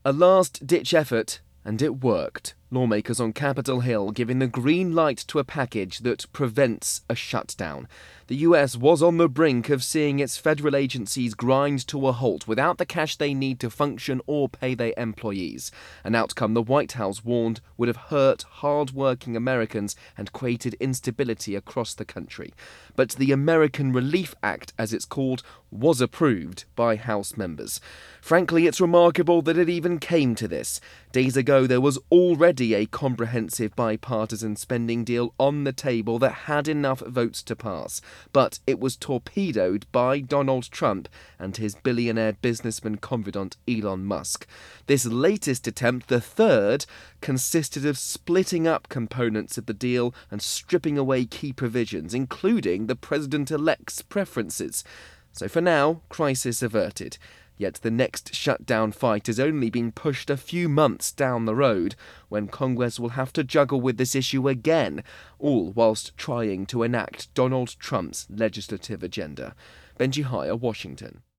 A last-ditch effort, and it worked. Lawmakers on Capitol Hill giving the green light to a package that prevents a shutdown. The US was on the brink of seeing its federal agencies grind to a halt without the cash they need to function or pay their employees. An outcome the White House warned would have hurt hard-working Americans and created instability across the country. But the American Relief Act, as it's called, was approved by House members. Frankly, it's remarkable that it even came to this. Days ago, there was already a comprehensive bipartisan spending deal on the table that had enough votes to pass, but it was torpedoed by Donald Trump and his billionaire businessman confidant Elon Musk. This latest attempt, the third, consisted of splitting up components of the deal and stripping away key provisions, including the president-elect's preferences. So for now, crisis averted. Yet the next shutdown fight has only been pushed a few months down the road, when Congress will have to juggle with this issue again, all whilst trying to enact Donald Trump's legislative agenda. Benji Hire, Washington.